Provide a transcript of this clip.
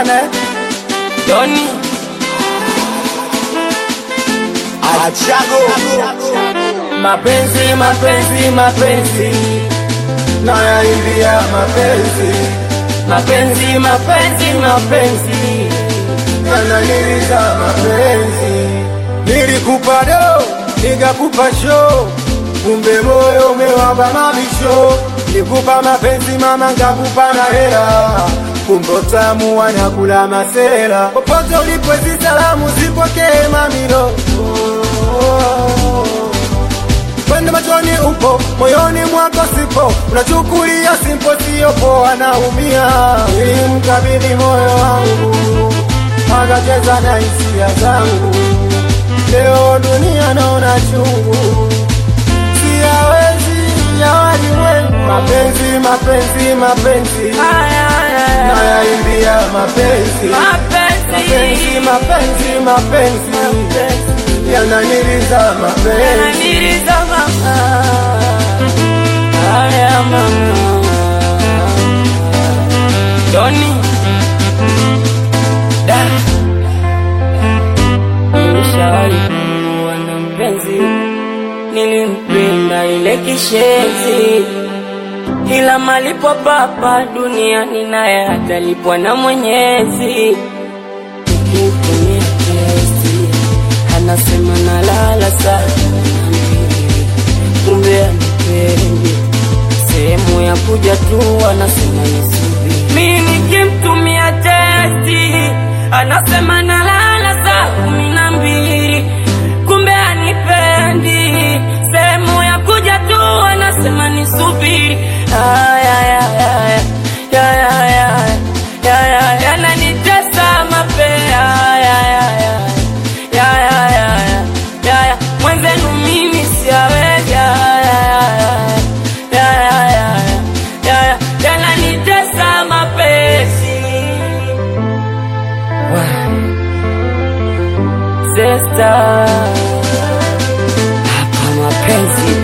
sana Doni Achago mapenzi mapenzi mapenzi nayaimbia mapenzi mapenzi mapenzi mapenzi yananiliza mapenzi. Nilikupa do nikakupa show, kumbe moyo umewamba mabisho. Nikupa mapenzi mama nikakupa na hela, kumbe utamu wanakula masela. Popote ulipo hizi salamu zipokee mamilo. Kwenda machoni upo, moyoni mwako sipo, unachukulia simpo sio poa, naumia. Nilimkabidhi moyo wangu, akacheza na hisia zangu. Leo dunia naona chungu, siyawezi ya walimwengu. Mapenzi mapenzi mapenzi nayaimbia mapenzi mapenzi mapenzi mapenzi yananiliza mapenzi. Haya mama Doni da nilishawahi kuwa na mpenzi, nilimpenda ile kishenzi, ila malipo papa duniani naye atalipwa na Mwenyezi. Nikimtumia kesi anasema nalala sana, kumbe anipendi. Sehemu ya kuja tu anasema nisubiri. Mimi nikimtumia testi anasema nalala saa 12, kumbe anipendi. Sehemu ya kuja tu anasema nisubiri. Yananitesa mapea. Mwenzenu mimi siyawezi. Yananitesa mapenzi. Sister, hapa mapenzi